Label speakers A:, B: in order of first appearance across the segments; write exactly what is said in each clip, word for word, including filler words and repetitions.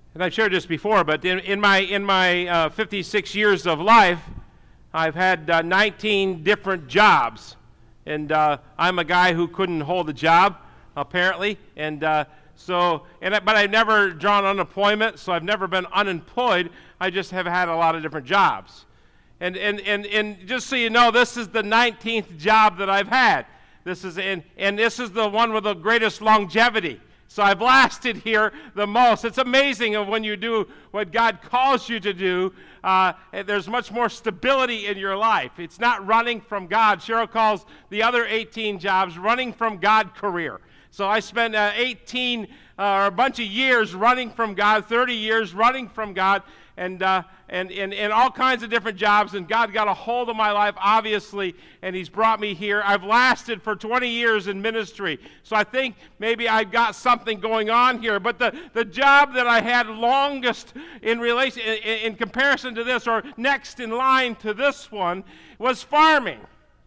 A: And I've shared this before, but in, in my in my uh, fifty-six years of life, I've had uh, nineteen different jobs. And uh, I'm a guy who couldn't hold a job, apparently. And uh, so, and I, but I've never drawn unemployment, so I've never been unemployed. I just have had a lot of different jobs. And and and, and just so you know, this is the nineteenth job that I've had. This is and and this is the one with the greatest longevity. So I've lasted here the most. It's amazing of when you do what God calls you to do, uh, there's much more stability in your life. It's not running from God. Cheryl calls the other eighteen jobs running from God career. So I spent uh, eighteen uh, or a bunch of years running from God, thirty years running from God, and uh, and and and all kinds of different jobs. And God got a hold of my life, obviously, and He's brought me here. I've lasted for twenty years in ministry, so I think maybe I've got something going on here. But the the job that I had longest in relation in, in comparison to this, or next in line to this one, was farming.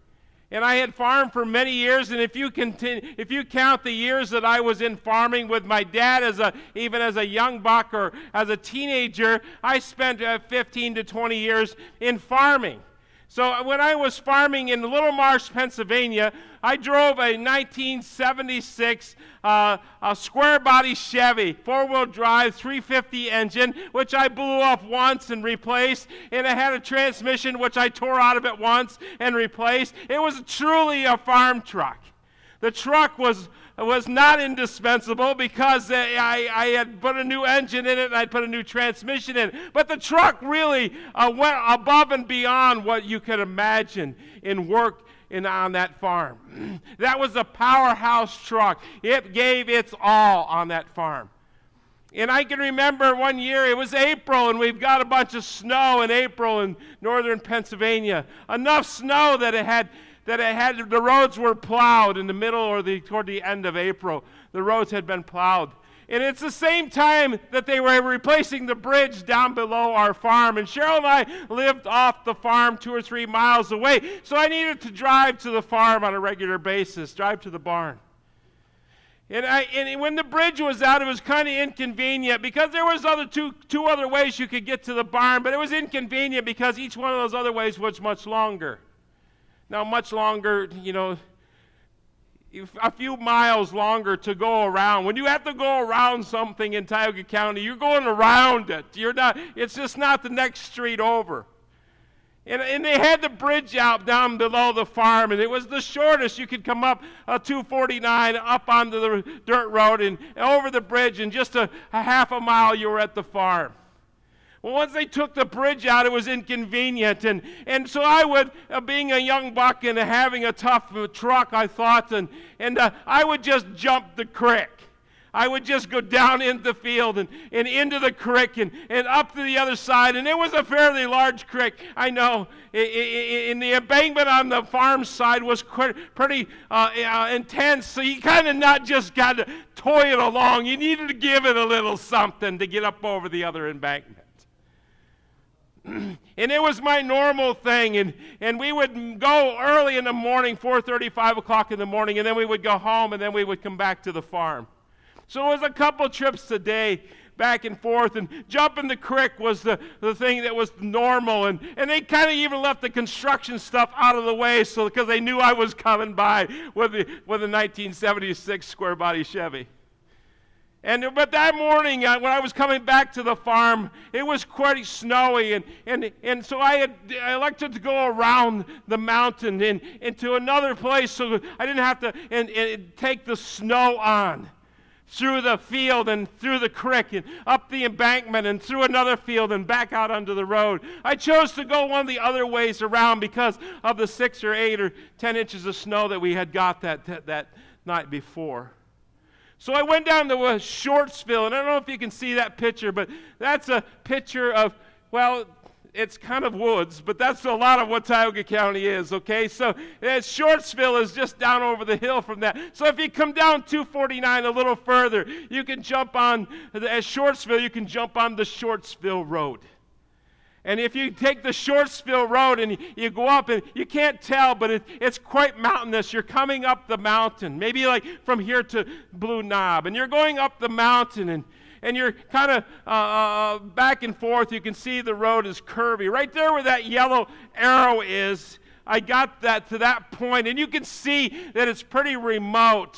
A: And I had farmed for many years, and if you continue, if you count the years that I was in farming with my dad, as a even as a young buck or as a teenager, I spent uh, fifteen to twenty years in farming. So when I was farming in Little Marsh, Pennsylvania, I drove a nineteen seventy-six uh, a square body Chevy, four-wheel drive, three fifty engine, which I blew up once and replaced, and it had a transmission which I tore out of it once and replaced. It was truly a farm truck. The truck was was not indispensable because uh, I, I had put a new engine in it and I'd put a new transmission in it. But the truck really uh, went above and beyond what you could imagine in work in, on that farm. That was a powerhouse truck. It gave its all on that farm. And I can remember one year, it was April, and we've got a bunch of snow in April in northern Pennsylvania. Enough snow that it had that it had the roads were plowed in the middle or the toward the end of April. The roads had been plowed. And it's the same time that they were replacing the bridge down below our farm. And Cheryl and I lived off the farm two or three miles away. So I needed to drive to the farm on a regular basis, drive to the barn. And, I, and when the bridge was out, it was kind of inconvenient because there was other two, two other ways you could get to the barn, but it was inconvenient because each one of those other ways was much longer. Now, much longer, you know, a few miles longer to go around. When you have to go around something in Tioga County, you're going around it. You're not. It's just not the next street over. And, and they had the bridge out down below the farm, and it was the shortest. You could come up uh, two forty-nine up onto the dirt road and over the bridge, and just a, a half a mile you were at the farm. Well, once they took the bridge out, it was inconvenient, and, and so I would, uh, being a young buck and having a tough uh, truck, I thought, and, and uh, I would just jump the creek. I would just go down into the field and, and into the creek and, and up to the other side, and it was a fairly large creek. I know, in the embankment on the farm side was pretty uh, uh, intense, so you kind of not just got to toy it along. You needed to give it a little something to get up over the other embankment. And it was my normal thing, and, and we would go early in the morning, four thirty, five o'clock in the morning, and then we would go home, and then we would come back to the farm. So it was a couple trips a day back and forth, and jumping the creek was the, the thing that was normal, and, and they kind of even left the construction stuff out of the way so because they knew I was coming by with the, with a nineteen seventy-six square body Chevy. And but that morning, uh, when I was coming back to the farm, it was quite snowy, and and, and so I had I elected to go around the mountain and into another place, so I didn't have to and, and take the snow on through the field and through the creek and up the embankment and through another field and back out onto the road. I chose to go one of the other ways around because of the six or eight or ten inches of snow that we had got that that, that night before. So I went down to uh, Shortsville, and I don't know if you can see that picture, but that's a picture of, well, it's kind of woods, but that's a lot of what Tioga County is, okay? So uh, Shortsville is just down over the hill from that. So if you come down two forty-nine a little further, you can jump on, at Shortsville, you can jump on the Shortsville Road. And if you take the Shortsville Road and you go up, and you can't tell, but it, it's quite mountainous. You're coming up the mountain, maybe like from here to Blue Knob. And you're going up the mountain, and, and you're kind of uh, uh, back and forth. You can see the road is curvy. Right there where that yellow arrow is, I got that to that point, and you can see that it's pretty remote.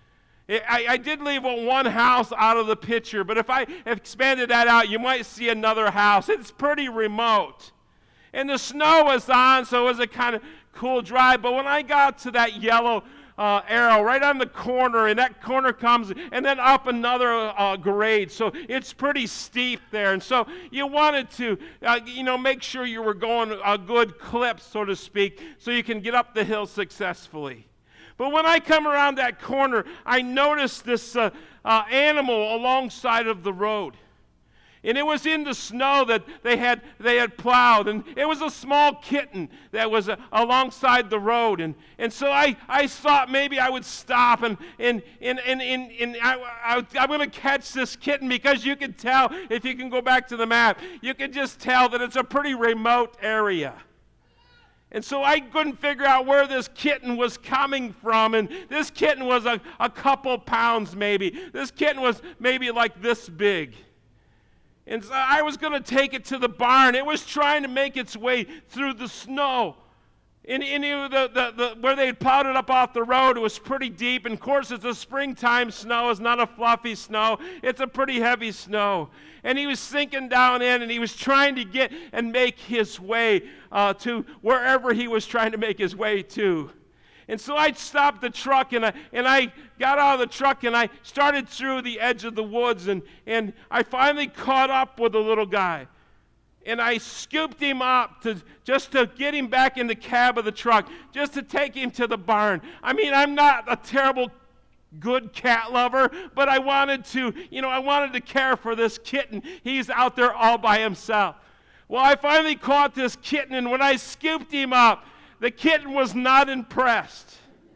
A: I, I did leave one house out of the picture, but if I expanded that out, you might see another house. It's pretty remote. And the snow was on, so it was a kind of cool drive. But when I got to that yellow uh, arrow right on the corner, and that corner comes, and then up another uh, grade. So it's pretty steep there. And so you wanted to, uh, you know, make sure you were going a good clip, so to speak, so you can get up the hill successfully. But when I come around that corner, I noticed this uh, uh, animal alongside of the road. And it was in the snow that they had they had plowed. And it was a small kitten that was uh, alongside the road. And, and so I, I thought maybe I would stop and, and, and, and, and, and I, I, I'm going to catch this kitten, because you can tell, if you can go back to the map, you can just tell that it's a pretty remote area. And so I couldn't figure out where this kitten was coming from. And this kitten was a, a couple pounds maybe. This kitten was maybe like this big. And so I was going to take it to the barn. It was trying to make its way through the snow. And, and it, the, the, the, where they had plowed it up off the road, it was pretty deep. And of course, it's a springtime snow. It's not a fluffy snow. It's a pretty heavy snow. And he was sinking down in, and he was trying to get and make his way uh, to wherever he was trying to make his way to. And so I stopped the truck, and I, and I got out of the truck, and I started through the edge of the woods, and, and I finally caught up with the little guy. And I scooped him up to just to get him back in the cab of the truck, just to take him to the barn. I mean, I'm not a terrible good cat lover, but I wanted to, you know, I wanted to care for this kitten. He's out there all by himself. Well, I finally caught this kitten, and when I scooped him up, the kitten was not impressed.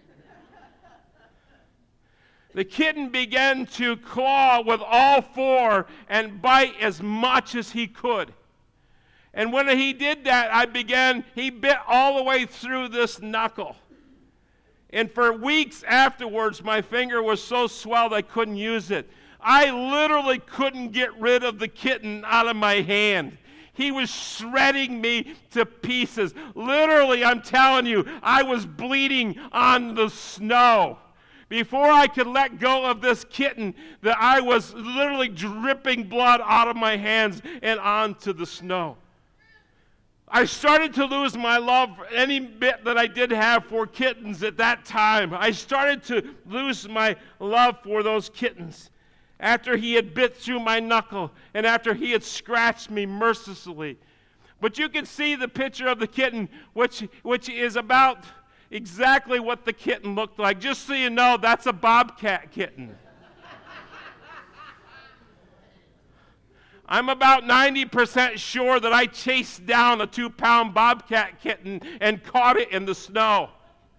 A: The kitten began to claw with all four and bite as much as he could. And when he did that, I began, he bit all the way through this knuckle. And for weeks afterwards, my finger was so swelled I couldn't use it. I literally couldn't get rid of the kitten out of my hand. He was shredding me to pieces. Literally, I'm telling you, I was bleeding on the snow. Before I could let go of this kitten, that I was literally dripping blood out of my hands and onto the snow. I started to lose my love, any bit that I did have for kittens at that time. I started to lose my love for those kittens after he had bit through my knuckle and after he had scratched me mercilessly. But you can see the picture of the kitten, which, which is about exactly what the kitten looked like. Just so you know, that's a bobcat kitten. I'm about ninety percent sure that I chased down a two-pound bobcat kitten and caught it in the snow.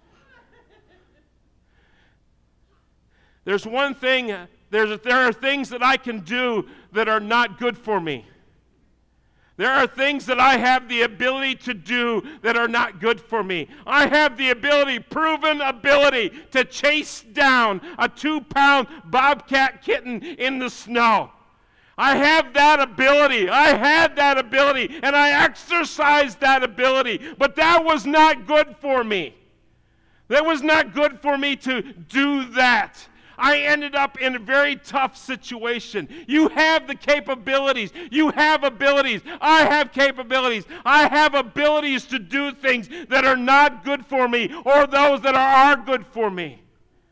A: There's one thing, there's, there are things that I can do that are not good for me. There are things that I have the ability to do that are not good for me. I have the ability, proven ability, to chase down a two-pound bobcat kitten in the snow. I have that ability. I had that ability, and I exercised that ability. But that was not good for me. That was not good for me to do that. I ended up in a very tough situation. You have the capabilities. You have abilities. I have capabilities. I have abilities to do things that are not good for me or those that are, are good for me.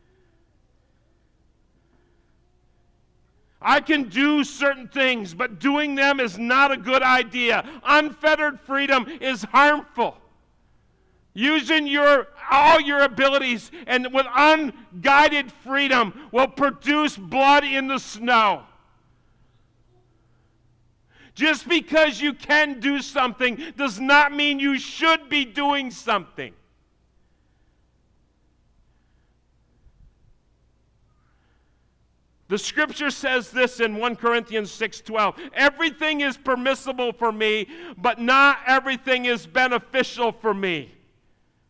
A: I can do certain things, but doing them is not a good idea. Unfettered freedom is harmful. Using your all your abilities and with unguided freedom will produce blood in the snow. Just because you can do something does not mean you should be doing something. The scripture says this in First Corinthians six twelve. Everything is permissible for me, but not everything is beneficial for me.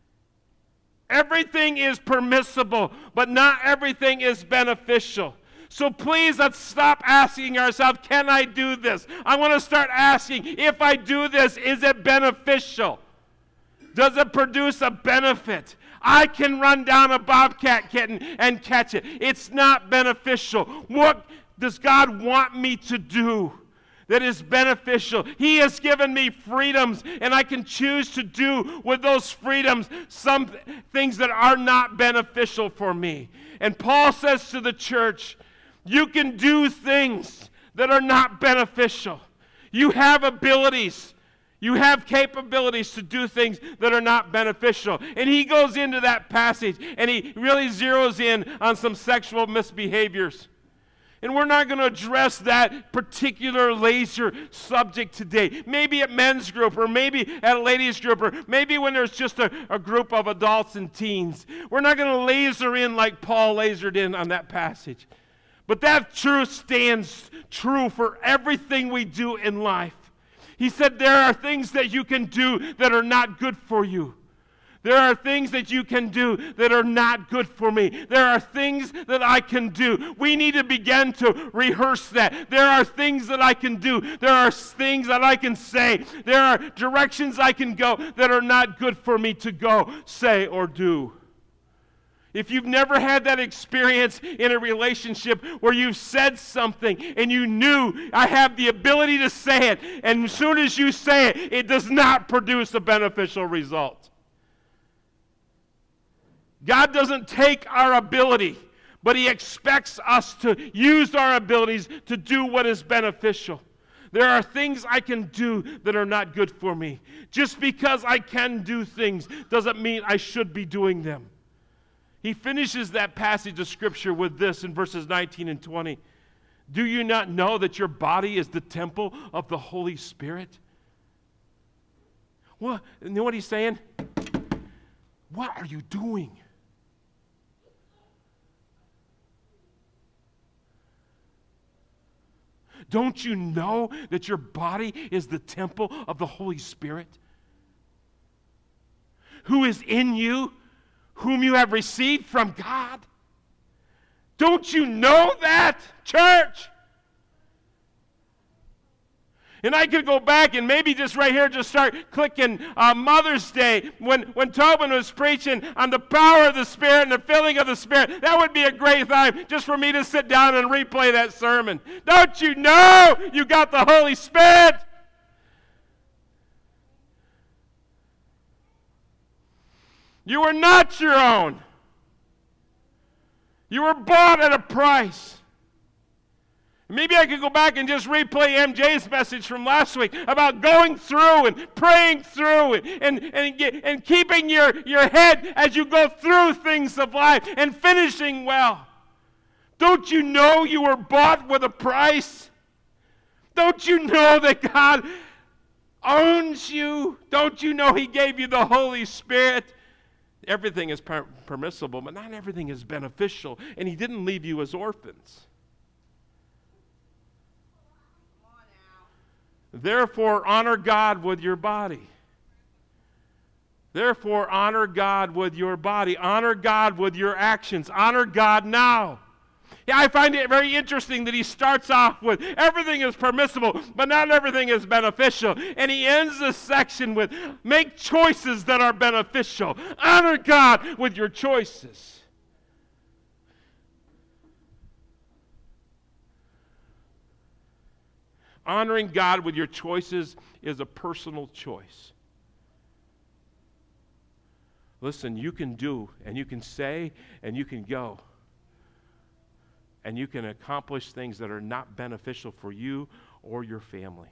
A: Everything is permissible, but not everything is beneficial. So please, let's stop asking ourselves, can I do this? I want to start asking, if I do this, is it beneficial? Does it produce a benefit? I can run down a bobcat kitten and catch it. It's not beneficial. What does God want me to do that is beneficial? He has given me freedoms, and I can choose to do with those freedoms some things that are not beneficial for me. And Paul says to the church, you can do things that are not beneficial. You have abilities. You have capabilities to do things that are not beneficial. And he goes into that passage, and he really zeroes in on some sexual misbehaviors. And we're not going to address that particular laser subject today. Maybe at men's group, or maybe at a ladies group, or maybe when there's just a, a group of adults and teens. We're not going to laser in like Paul lasered in on that passage. But that truth stands true for everything we do in life. He said there are things that you can do that are not good for you. There are things that you can do that are not good for me. There are things that I can do. We need to begin to rehearse that. There are things that I can do. There are things that I can say. There are directions I can go that are not good for me to go, say, or do. If you've never had that experience in a relationship where you've said something and you knew, I have the ability to say it, and as soon as you say it, it does not produce a beneficial result. God doesn't take our ability, but He expects us to use our abilities to do what is beneficial. There are things I can do that are not good for me. Just because I can do things doesn't mean I should be doing them. He finishes that passage of Scripture with this in verses nineteen and twenty. Do you not know that your body is the temple of the Holy Spirit? Well, you know what he's saying? What are you doing? Don't you know that your body is the temple of the Holy Spirit? Who is in you, whom you have received from God? Don't you know that, church? And I could go back and maybe just right here just start clicking uh, Mother's Day when, when Tobin was preaching on the power of the Spirit and the filling of the Spirit. That would be a great time just for me to sit down and replay that sermon. Don't you know you got the Holy Spirit? You are not your own. You were bought at a price. Maybe I could go back and just replay M J's message from last week about going through and praying through and, and, and, and keeping your, your head as you go through things of life and finishing well. Don't you know you were bought with a price? Don't you know that God owns you? Don't you know He gave you the Holy Spirit? Everything is per- permissible, but not everything is beneficial. And He didn't leave you as orphans. Therefore, honor God with your body. Therefore, honor God with your body. Honor God with your actions. Honor God now. Yeah, I find it very interesting that he starts off with everything is permissible, but not everything is beneficial. And he ends this section with make choices that are beneficial. Honor God with your choices. Honoring God with your choices is a personal choice. Listen, you can do, and you can say, and you can go. And you can accomplish things that are not beneficial for you or your family.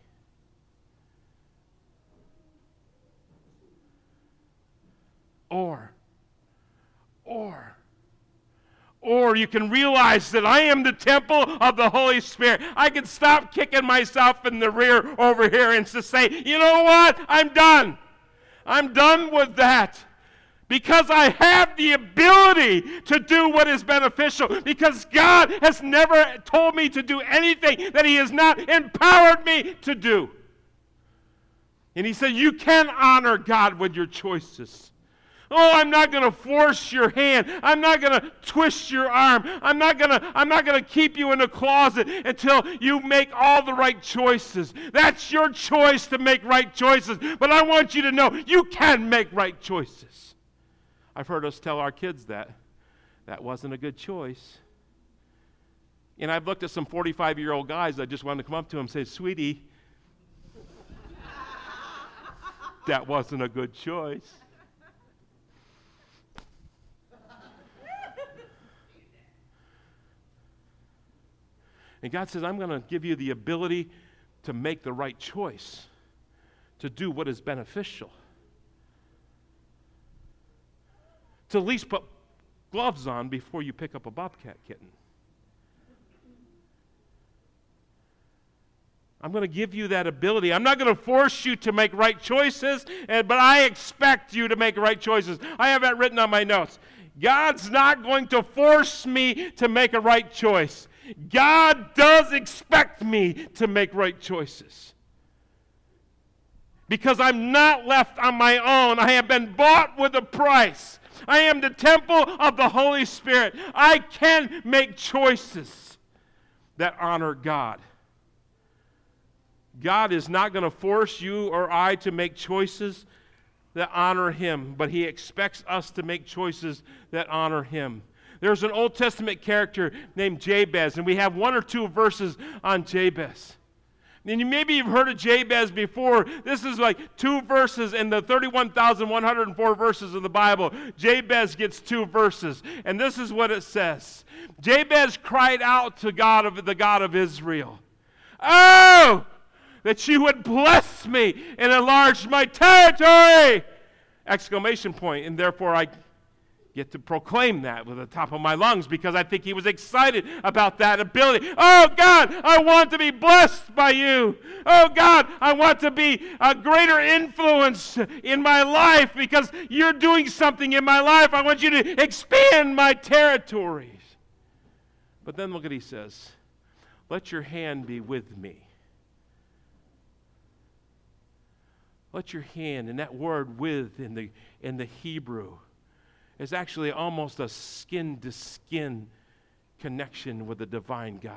A: Or, or, Or you can realize that I am the temple of the Holy Spirit. I can stop kicking myself in the rear over here and just say, you know what? I'm done. I'm done with that. Because I have the ability to do what is beneficial. Because God has never told me to do anything that He has not empowered me to do. And He said, you can honor God with your choices. Oh, I'm not going to force your hand. I'm not going to twist your arm. I'm not going to I'm not going to keep you in a closet until you make all the right choices. That's your choice to make right choices. But I want you to know you can make right choices. I've heard us tell our kids that. That wasn't a good choice. And I've looked at some forty-five-year-old guys that just wanted to come up to them and say, "Sweetie, that wasn't a good choice." And God says, I'm going to give you the ability to make the right choice, to do what is beneficial, to at least put gloves on before you pick up a bobcat kitten. I'm going to give you that ability. I'm not going to force you to make right choices, and, but I expect you to make right choices. I have that written on my notes. God's not going to force me to make a right choice. God does expect me to make right choices. Because I'm not left on my own. I have been bought with a price. I am the temple of the Holy Spirit. I can make choices that honor God. God is not going to force you or I to make choices that honor Him, but He expects us to make choices that honor Him. There's an Old Testament character named Jabez, and we have one or two verses on Jabez. And you, maybe you've heard of Jabez before. This is like two verses in the thirty-one thousand one hundred four verses of the Bible. Jabez gets two verses, and this is what it says. Jabez cried out to God of the God of Israel, "Oh, that you would bless me and enlarge my territory!" Exclamation point, and therefore I get to proclaim that with the top of my lungs because I think he was excited about that ability. Oh God, I want to be blessed by you. Oh God, I want to be a greater influence in my life because you're doing something in my life. I want you to expand my territories. But then look at what he says. Let your hand be with me. Let your hand, and that word with in the in the Hebrew is actually almost a skin-to-skin connection with the divine God.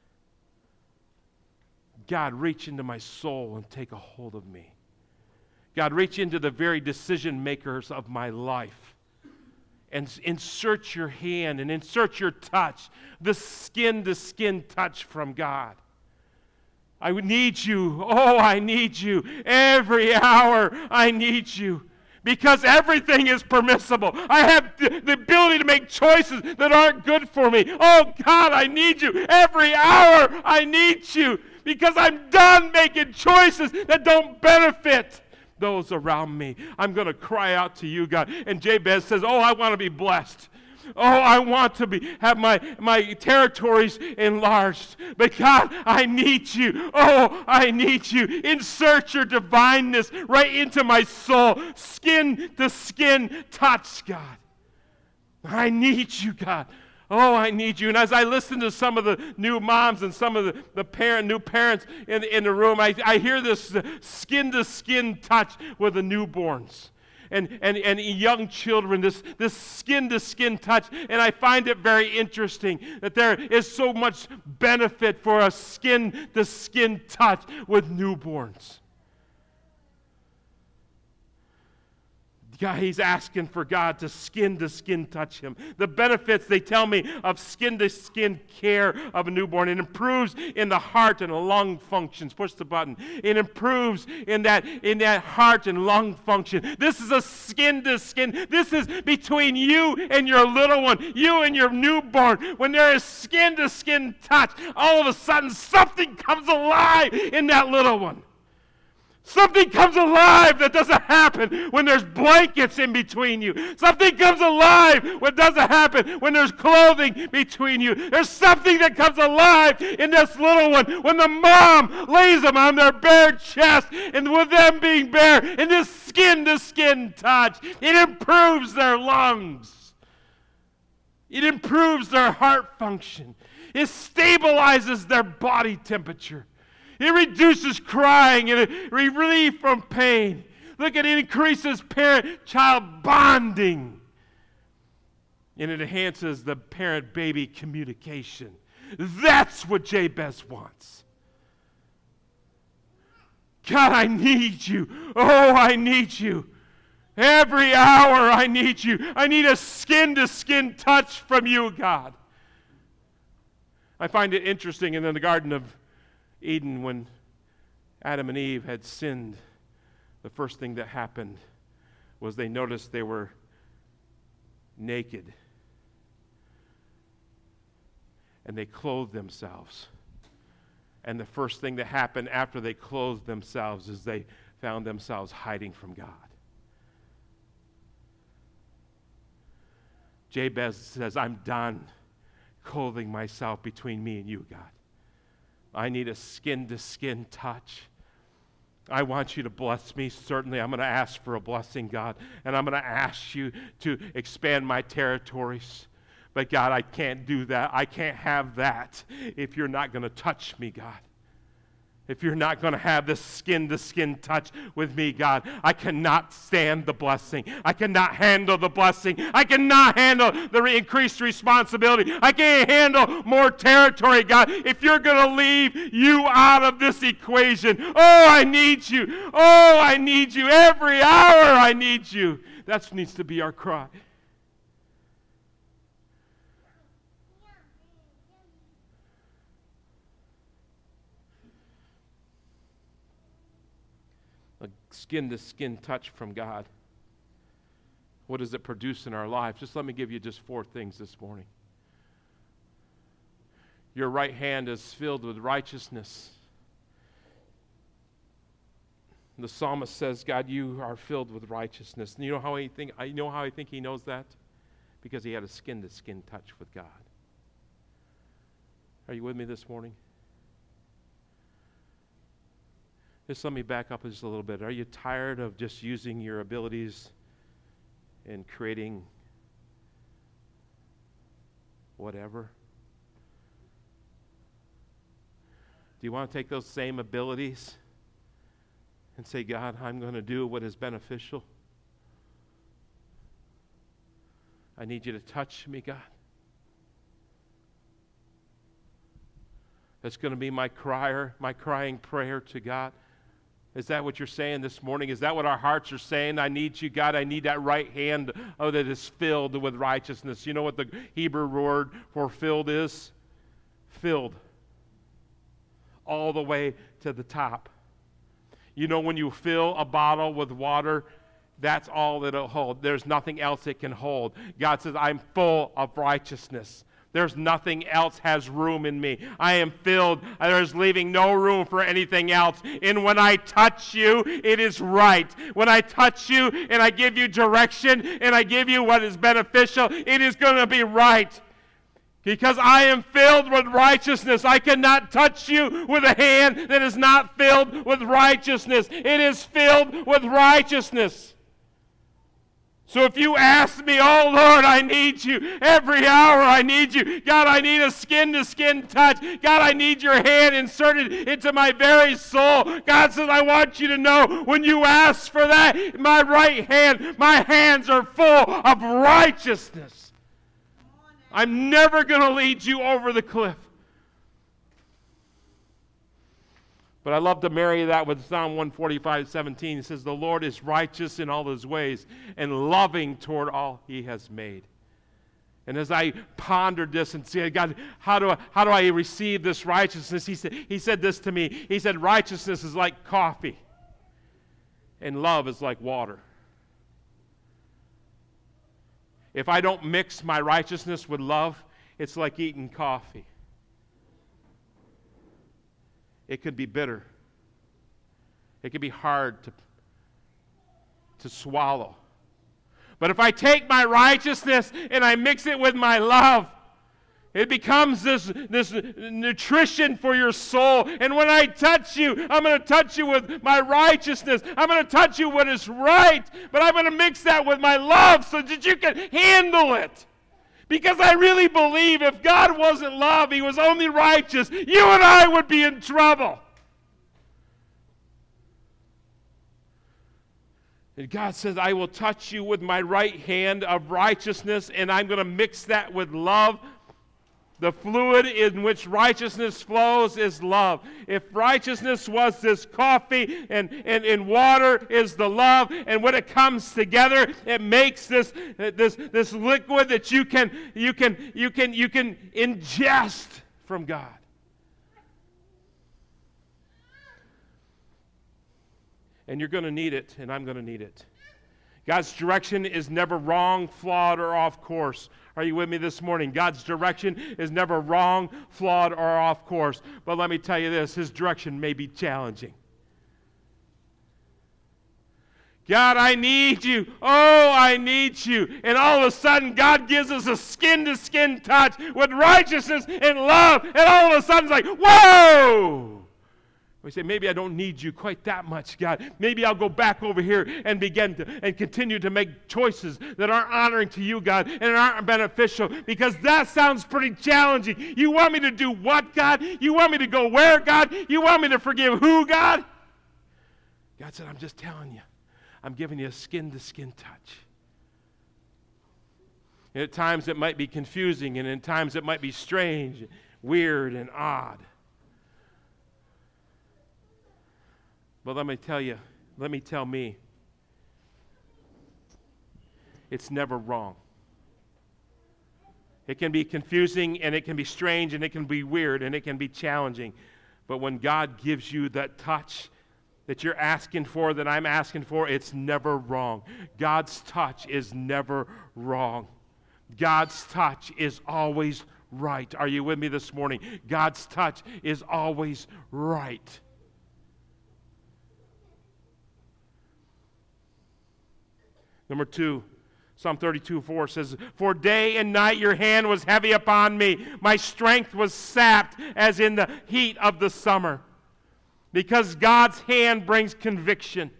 A: God, reach into my soul and take a hold of me. God, reach into the very decision makers of my life and insert your hand and insert your touch, the skin-to-skin touch from God. I need you. Oh, I need you. Every hour I need you. Because everything is permissible. I have the, the ability to make choices that aren't good for me. Oh, God, I need you. Every hour I need you. Because I'm done making choices that don't benefit those around me. I'm going to cry out to you, God. And Jabez says, oh, I want to be blessed. Oh, I want to be have my, my territories enlarged. But God, I need you. Oh, I need you. Insert your divineness right into my soul. Skin to skin touch, God. I need you, God. Oh, I need you. And as I listen to some of the new moms and some of the, the parent, new parents in, in the room, I, I hear this skin to skin touch with the newborns. And, and, and young children, this, this skin-to-skin touch. And I find it very interesting that there is so much benefit for a skin-to-skin touch with newborns. God, he's asking for God to skin-to-skin touch him. The benefits, they tell me, of skin-to-skin care of a newborn. It improves in the heart and lung functions. Push the button. It improves in that, in that heart and lung function. This is a skin-to-skin. This is between you and your little one, you and your newborn. When there is skin-to-skin touch, all of a sudden something comes alive in that little one. Something comes alive that doesn't happen when there's blankets in between you. Something comes alive what doesn't happen when there's clothing between you. There's something that comes alive in this little one when the mom lays them on their bare chest, and with them being bare, and this skin-to-skin touch, it improves their lungs. It improves their heart function. It stabilizes their body temperature. It reduces crying and it relief from pain. Look, it increases parent-child bonding. And it enhances the parent-baby communication. That's what Jabez wants. God, I need you. Oh, I need you. Every hour I need you. I need a skin-to-skin touch from you, God. I find it interesting in the Garden of Eden when Adam and Eve had sinned, the first thing that happened was they noticed they were naked. And they clothed themselves. And the first thing that happened after they clothed themselves is they found themselves hiding from God. Jabez says, I'm done clothing myself between me and you, God. I need a skin-to-skin touch. I want you to bless me. Certainly, I'm going to ask for a blessing, God. And I'm going to ask you to expand my territories. But God, I can't do that. I can't have that if you're not going to touch me, God. If you're not going to have this skin-to-skin touch with me, God, I cannot stand the blessing. I cannot handle the blessing. I cannot handle the re- increased responsibility. I can't handle more territory, God. If you're going to leave you out of this equation, oh, I need you. Oh, I need you. Every hour I need you. That needs to be our cry. A skin-to-skin touch from God. What does it produce in our lives? Just let me give you just four things this morning. Your right hand is filled with righteousness. The psalmist says, God, you are filled with righteousness. And you know how I think, I know how I think he knows that? Because he had a skin-to-skin touch with God. Are you with me this morning? Just let me back up just a little bit. Are you tired of just using your abilities and creating whatever? Do you want to take those same abilities and say, God, I'm going to do what is beneficial? I need you to touch me, God. That's going to be my crier, my crying prayer to God. Is that what you're saying this morning? Is that what our hearts are saying? I need you, God. I need that right hand oh, that is filled with righteousness. You know what the Hebrew word for filled is? Filled. All the way to the top. You know when you fill a bottle with water, that's all that it'll hold. There's nothing else it can hold. God says, I'm full of righteousness. There's nothing else has room in me. I am filled. There's leaving no room for anything else. And when I touch you, it is right. When I touch you and I give you direction and I give you what is beneficial, it is going to be right. Because I am filled with righteousness. I cannot touch you with a hand that is not filled with righteousness. It is filled with righteousness. So if you ask me, oh Lord, I need you. Every hour I need you. God, I need a skin-to-skin touch. God, I need your hand inserted into my very soul. God says, I want you to know when you ask for that, my right hand, my hands are full of righteousness. I'm never going to lead you over the cliff. But I love to marry that with Psalm one forty-five, seventeen. It says, the Lord is righteous in all his ways and loving toward all he has made. And as I pondered this and said, God, how do I, how do I receive this righteousness? He said, he said this to me. He said, righteousness is like coffee and love is like water. If I don't mix my righteousness with love, it's like eating coffee. It could be bitter. It could be hard to, to swallow. But if I take my righteousness and I mix it with my love, it becomes this, this nutrition for your soul. And when I touch you, I'm going to touch you with my righteousness. I'm going to touch you what is right. But I'm going to mix that with my love so that you can handle it. Because I really believe if God wasn't love, he was only righteous, you and I would be in trouble. And God says, I will touch you with my right hand of righteousness, and I'm going to mix that with love. The fluid in which righteousness flows is love. If righteousness was this coffee and, and, and water is the love, and when it comes together, it makes this, this, this liquid that you can, you, can, you, can, you can ingest from God. And you're going to need it, and I'm going to need it. God's direction is never wrong, flawed, or off course. Are you with me this morning? God's direction is never wrong, flawed, or off course. But let me tell you this, His direction may be challenging. God, I need you. Oh, I need you. And all of a sudden, God gives us a skin-to-skin touch with righteousness and love. And all of a sudden, it's like, whoa! We say, maybe I don't need you quite that much, God. Maybe I'll go back over here and begin to and continue to make choices that aren't honoring to you, God, and aren't beneficial, because that sounds pretty challenging. You want me to do what, God? You want me to go where, God? You want me to forgive who, God? God said, I'm just telling you. I'm giving you a skin-to-skin touch. And at times it might be confusing, and at times it might be strange, weird, and odd. But let me tell you, let me tell me, it's never wrong. It can be confusing, and it can be strange, and it can be weird, and it can be challenging. But when God gives you that touch that you're asking for, that I'm asking for, it's never wrong. God's touch is never wrong. God's touch is always right. Are you with me this morning? God's touch is always right. Number two, Psalm thirty-two four says, for day and night your hand was heavy upon me. My strength was sapped as in the heat of the summer. Because God's hand brings conviction.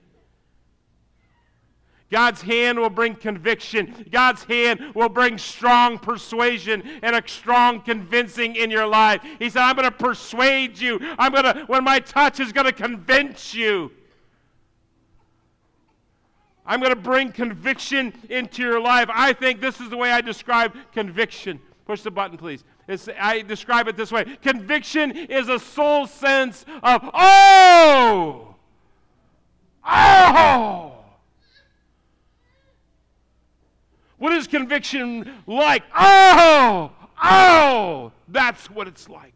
A: God's hand will bring conviction. God's hand will bring strong persuasion and a strong convincing in your life. He said, I'm going to persuade you. I'm going to, when my touch is going to convince you. I'm going to bring conviction into your life. I think this is the way I describe conviction. Push the button, please. It's, I describe it this way. Conviction is a soul sense of, oh! Oh! What is conviction like? Oh! Oh! That's what it's like.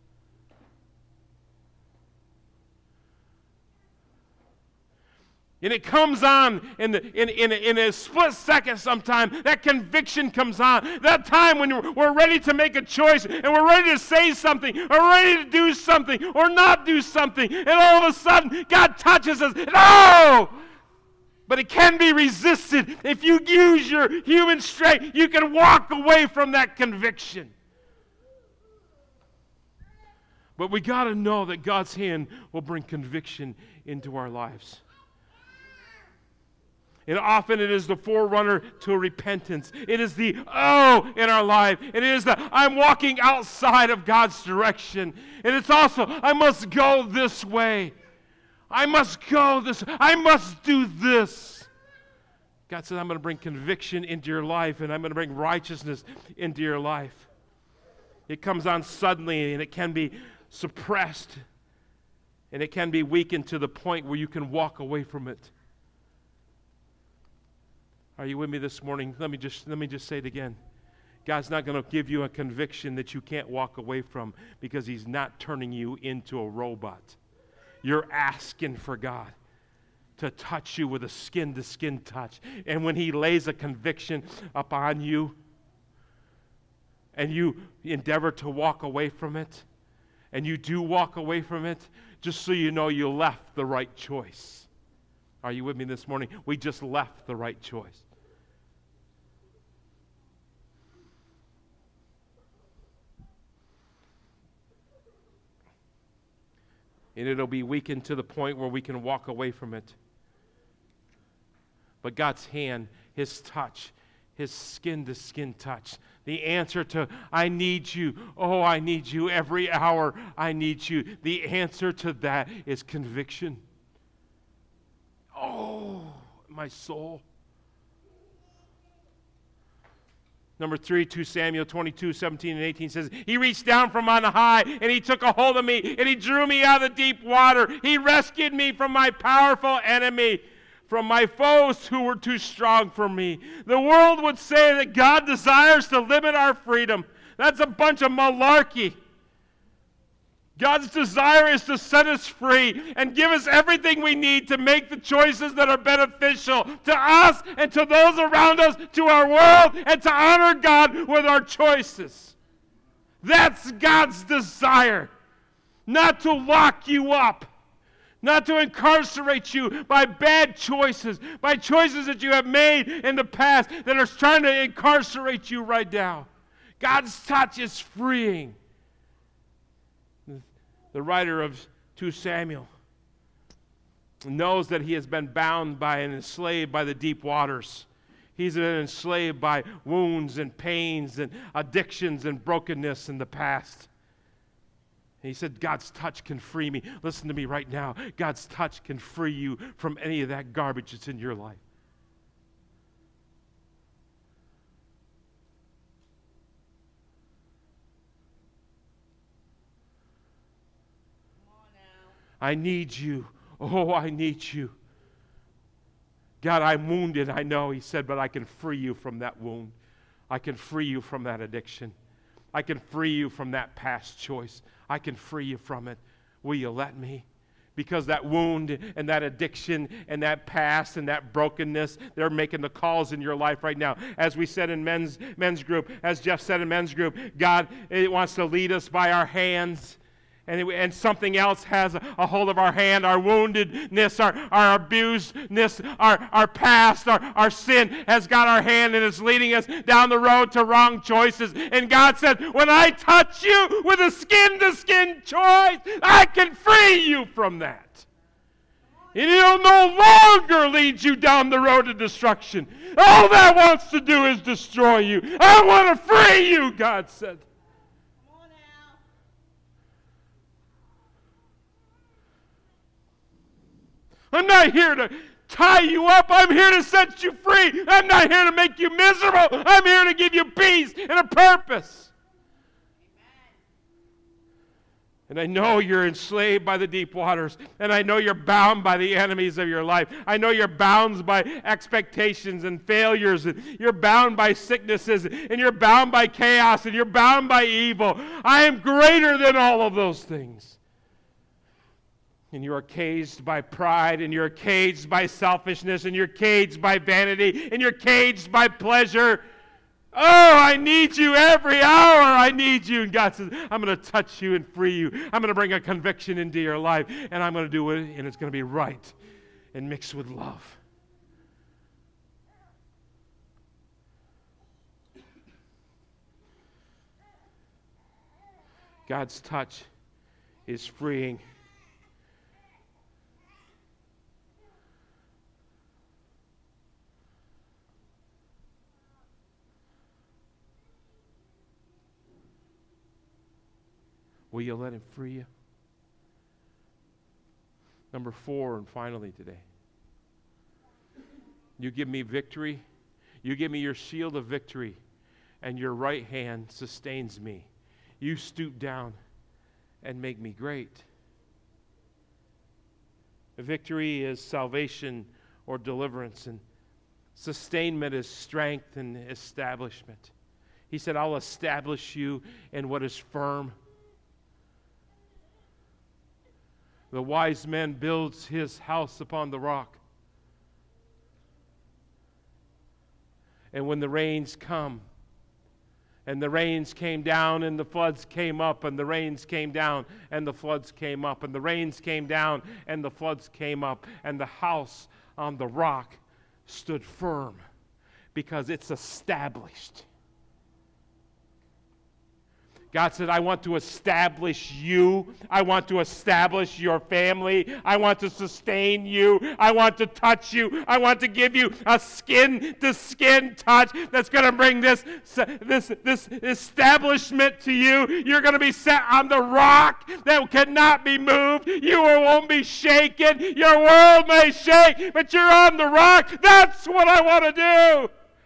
A: And it comes on in, the, in, in, in a split second sometime. That conviction comes on. That time when we're, we're ready to make a choice and we're ready to say something or ready to do something or not do something. And all of a sudden, God touches us. No! But it can be resisted. If you use your human strength, you can walk away from that conviction. But we got to know that God's hand will bring conviction into our lives. And often it is the forerunner to repentance. It is the oh in our life. It is the I'm walking outside of God's direction. And it's also I must go this way. I must go this. I must do this. God said I'm going to bring conviction into your life, and I'm going to bring righteousness into your life. It comes on suddenly, and it can be suppressed, and it can be weakened to the point where you can walk away from it. Are you with me this morning? Let me just let me just say it again. God's not going to give you a conviction that you can't walk away from because He's not turning you into a robot. You're asking for God to touch you with a skin-to-skin touch. And when He lays a conviction upon you and you endeavor to walk away from it, and you do walk away from it, just so you know you left the right choice. Are you with me this morning? We just left the right choice. And it'll be weakened to the point where we can walk away from it. But God's hand, His touch, His skin-to-skin touch, the answer to, I need you, oh, I need you every hour, I need you. The answer to that is conviction. Oh, my soul. Number three, Second Samuel twenty-two, seventeen and eighteen says, He reached down from on high, and He took a hold of me, and He drew me out of the deep water. He rescued me from my powerful enemy, from my foes who were too strong for me. The world would say that God desires to limit our freedom. That's a bunch of malarkey. God's desire is to set us free and give us everything we need to make the choices that are beneficial to us and to those around us, to our world, and to honor God with our choices. That's God's desire. Not to lock you up. Not to incarcerate you by bad choices, by choices that you have made in the past that are trying to incarcerate you right now. God's touch is freeing. The writer of Second Samuel knows that he has been bound by and enslaved by the deep waters. He's been enslaved by wounds and pains and addictions and brokenness in the past. And he said, God's touch can free me. Listen to me right now. God's touch can free you from any of that garbage that's in your life. I need you. Oh, I need you. God, I'm wounded, I know, he said, but I can free you from that wound. I can free you from that addiction. I can free you from that past choice. I can free you from it. Will you let me? Because that wound and that addiction and that past and that brokenness, they're making the calls in your life right now. As we said in men's, men's group, as Jeff said in men's group, God it wants to lead us by our hands. And, it, and something else has a, a hold of our hand, our woundedness, our, our abusedness, our, our past, our, our sin has got our hand and is leading us down the road to wrong choices. And God said, when I touch you with a skin-to-skin choice, I can free you from that. And it'll no longer lead you down the road to destruction. All that wants to do is destroy you. I want to free you, God said. I'm not here to tie you up. I'm here to set you free. I'm not here to make you miserable. I'm here to give you peace and a purpose. Amen. And I know you're enslaved by the deep waters. And I know you're bound by the enemies of your life. I know you're bound by expectations and failures. And you're bound by sicknesses. And you're bound by chaos. And you're bound by evil. I am greater than all of those things. And you are caged by pride, and you're caged by selfishness, and you're caged by vanity, and you're caged by pleasure. Oh, I need you every hour. I need you. And God says, I'm going to touch you and free you. I'm going to bring a conviction into your life, and I'm going to do it, and it's going to be right and mixed with love. God's touch is freeing. Will you let him free you? Number four, and finally today. You give me victory. You give me your shield of victory, and your right hand sustains me. You stoop down and make me great. Victory is salvation or deliverance, and sustainment is strength and establishment. He said, I'll establish you in what is firm. The wise man builds his house upon the rock. And when the rains come, and the rains came down, and the floods came up, and the rains came down, and the floods came up, and the rains came down, and the floods came up, and the house on the rock stood firm because it's established. God said, I want to establish you. I want to establish your family. I want to sustain you. I want to touch you. I want to give you a skin-to-skin touch that's going to bring this, this, this establishment to you. You're going to be set on the rock that cannot be moved. You won't be shaken. Your world may shake, but you're on the rock. That's what I want to do.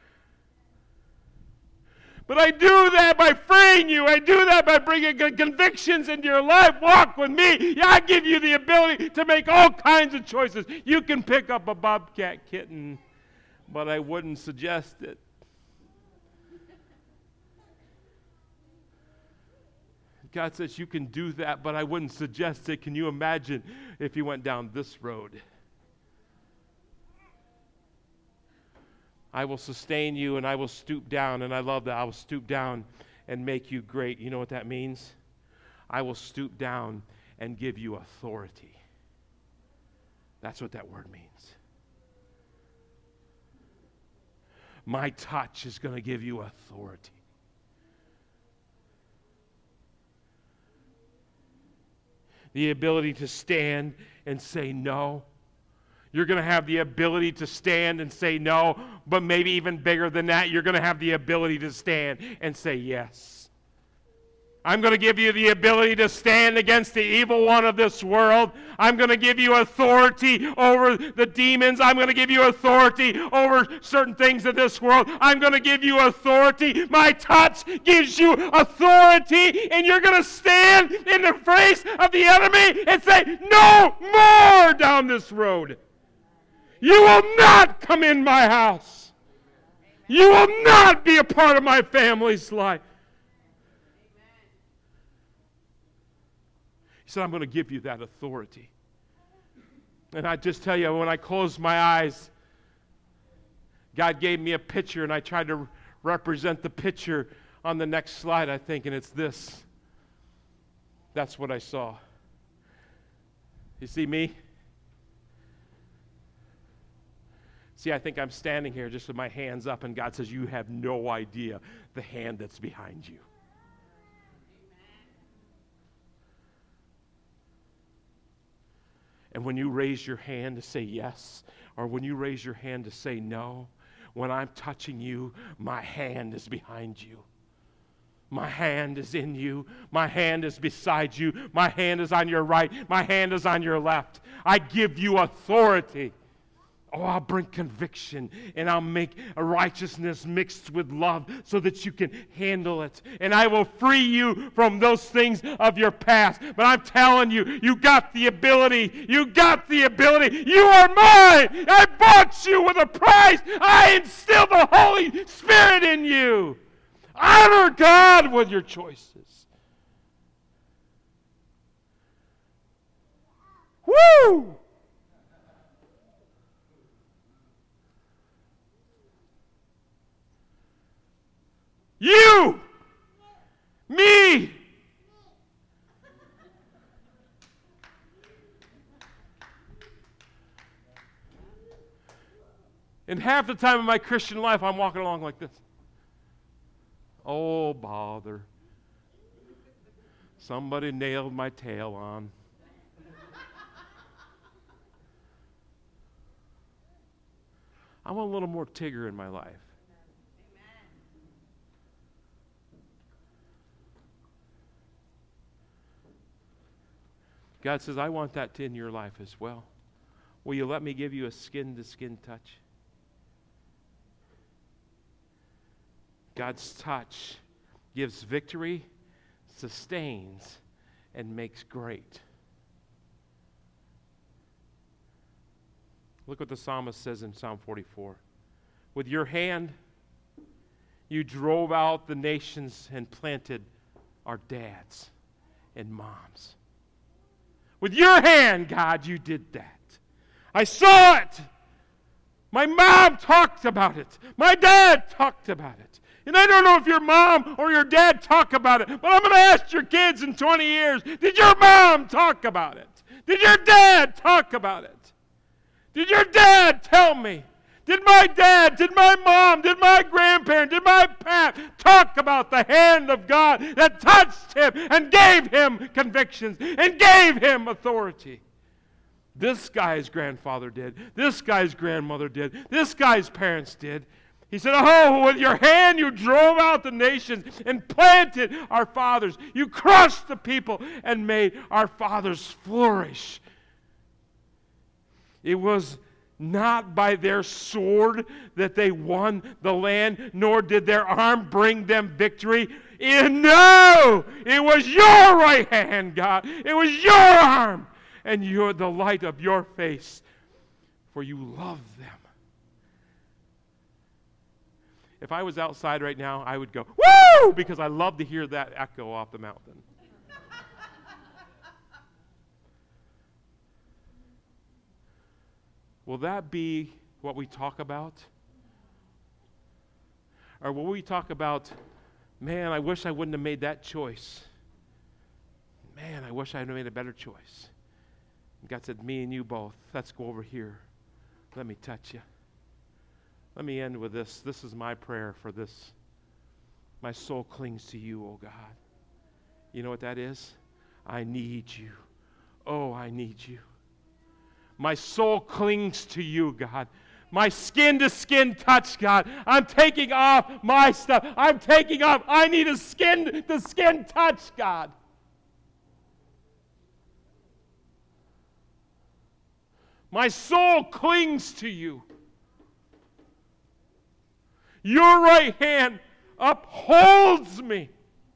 A: But I do that by freeing you. I do that by bringing convictions into your life. Walk with me. I give you the ability to make all kinds of choices. You can pick up a bobcat kitten, but I wouldn't suggest it. God says you can do that, but I wouldn't suggest it. Can you imagine if you went down this road? I will sustain you and I will stoop down. And I love that. I will stoop down and make you great. You know what that means? I will stoop down and give you authority. That's what that word means. My touch is going to give you authority. The ability to stand and say no. You're going to have the ability to stand and say no, but maybe even bigger than that, you're going to have the ability to stand and say yes. I'm going to give you the ability to stand against the evil one of this world. I'm going to give you authority over the demons. I'm going to give you authority over certain things of this world. I'm going to give you authority. My touch gives you authority, and you're going to stand in the face of the enemy and say, no more down this road. You will not come in my house. You will not be a part of my family's life. He said, I'm going to give you that authority. And I just tell you, when I closed my eyes, God gave me a picture, and I tried to represent the picture on the next slide, I think, and it's this. That's what I saw. You see me? See, I think I'm standing here just with my hands up, and God says, you have no idea the hand that's behind you. And when you raise your hand to say yes, or when you raise your hand to say no, when I'm touching you, my hand is behind you. My hand is in you. My hand is beside you. My hand is on your right. My hand is on your left. I give you authority. Oh, I'll bring conviction, and I'll make a righteousness mixed with love so that you can handle it. And I will free you from those things of your past. But I'm telling you, you got the ability. You got the ability. You are mine. I bought you with a price. I instilled the Holy Spirit in you. Honor God with your choices. Woo! You, me, and half the time in my Christian life, I'm walking along like this. Oh, bother. Somebody nailed my tail on. I want a little more Tigger in my life. God says, I want that in your life as well. Will you let me give you a skin-to-skin touch? God's touch gives victory, sustains, and makes great. Look what the psalmist says in Psalm forty-four. With your hand, you drove out the nations and planted our dads and moms. With your hand, God, you did that. I saw it. My mom talked about it. My dad talked about it. And I don't know if your mom or your dad talk about it, but I'm going to ask your kids in twenty years, did your mom talk about it? Did your dad talk about it? Did your dad tell me? Did my dad, did my mom, did my grandparent, did my pap talk about the hand of God that touched him and gave him convictions and gave him authority? This guy's grandfather did. This guy's grandmother did. This guy's parents did. He said, oh, with your hand you drove out the nations and planted our fathers. You crushed the people and made our fathers flourish. It was not by their sword that they won the land, nor did their arm bring them victory. And no, it was your right hand, God. It was your arm, and you're the light of your face, for you love them. If I was outside right now, I would go, woo, because I love to hear that echo off the mountain. Will that be what we talk about? Or will we talk about, man, I wish I wouldn't have made that choice. Man, I wish I had made a better choice. And God said, me and you both, let's go over here. Let me touch you. Let me end with this. This is my prayer for this. My soul clings to you, oh God. You know what that is? I need you. Oh, I need you. My soul clings to you, God. My skin-to-skin touch, God. I'm taking off my stuff. I'm taking off. I need a skin-to-skin touch, God. My soul clings to you. Your right hand upholds me.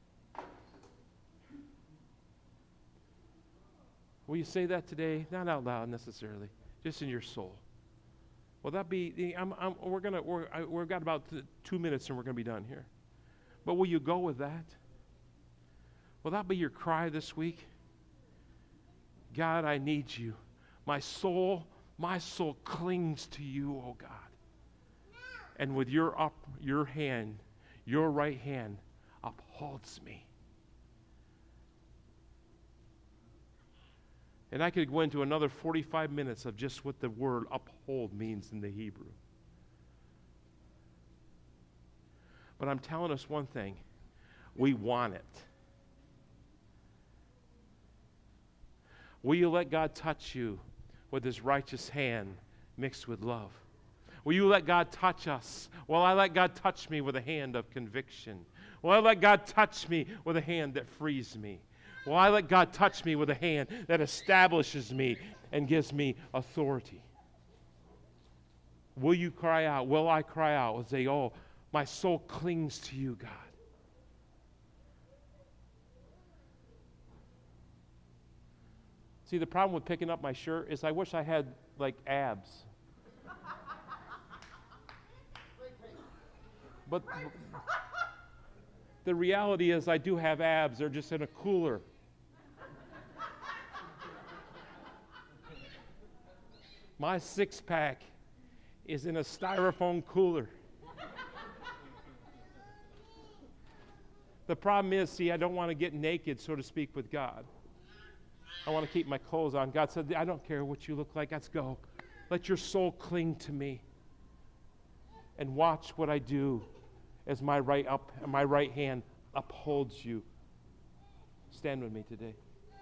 A: Will you say that today? Not out loud necessarily, just in your soul. Will that be? I'm, I'm, we're gonna. We're, I, we've got about two minutes, and we're gonna be done here. But will you go with that? Will that be your cry this week? God, I need you. My soul, my soul clings to you, oh God. And with your up, your hand, your right hand upholds me. And I could go into another forty-five minutes of just what the word uphold means in the Hebrew. But I'm telling us one thing. We want it. Will you let God touch you with his righteous hand mixed with love? Will you let God touch us? Will I let God touch me with a hand of conviction? Will I let God touch me with a hand that frees me? Will I let God touch me with a hand that establishes me and gives me authority? Will you cry out? Will I cry out and say, oh, my soul clings to you, God? See, the problem with picking up my shirt is I wish I had, like, abs. But the reality is I do have abs. They're just in a cooler. My six-pack is in a styrofoam cooler. The problem is, see, I don't want to get naked, so to speak, with God. I want to keep my clothes on. God said, I don't care what you look like. Let's go. Let your soul cling to me. And watch what I do as my right up, my right hand upholds you. Stand with me today.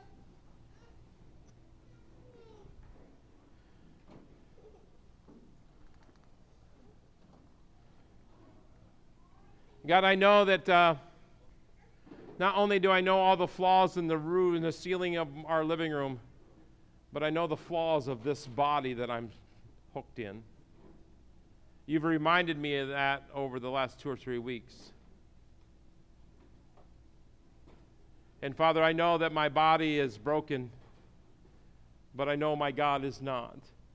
A: God, I know that uh, not only do I know all the flaws in the roof and the ceiling of our living room, but I know the flaws of this body that I'm hooked in. You've reminded me of that over the last two or three weeks. And Father, I know that my body is broken, but I know my God is not.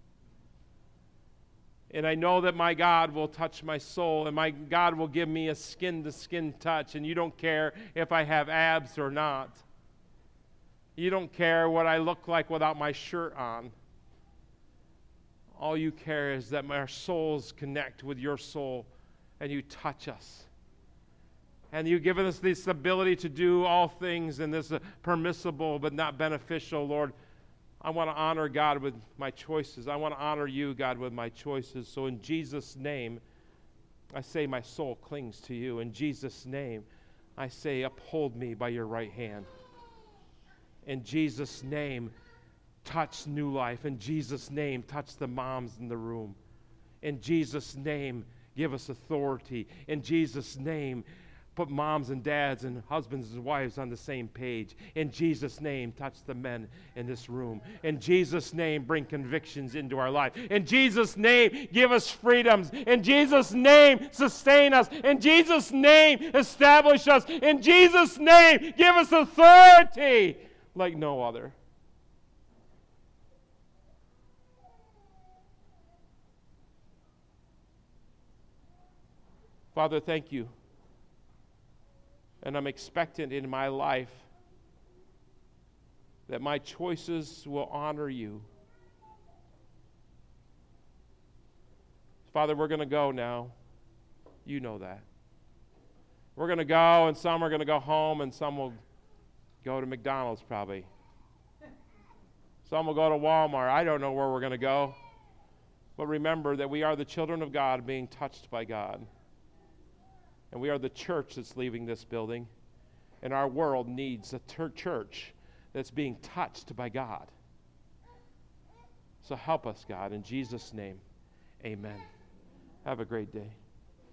A: And I know that my God will touch my soul, and my God will give me a skin-to-skin touch, and you don't care if I have abs or not. You don't care what I look like without my shirt on. All you care is that our souls connect with your soul, and you touch us. And you've given us this ability to do all things, and this uh, permissible but not beneficial, Lord. I want to honor God with my choices. I want to honor you, God, with my choices. So in Jesus' name, I say my soul clings to you. In Jesus' name, I say uphold me by your right hand. In Jesus' name, touch New Life. In Jesus' name, touch the moms in the room. In Jesus' name, give us authority. In Jesus' name, put moms and dads and husbands and wives on the same page. In Jesus' name, touch the men in this room. In Jesus' name, bring convictions into our life. In Jesus' name, give us freedoms. In Jesus' name, sustain us. In Jesus' name, establish us. In Jesus' name, give us authority like no other. Father, thank you. And I'm expectant in my life that my choices will honor you. Father, we're going to go now. You know that. We're going to go, and some are going to go home, and some will go to McDonald's probably. Some will go to Walmart. I don't know where we're going to go. But remember that we are the children of God being touched by God. And we are the church that's leaving this building. And our world needs a ter- church that's being touched by God. So help us, God. In Jesus' name, amen. Have a great day.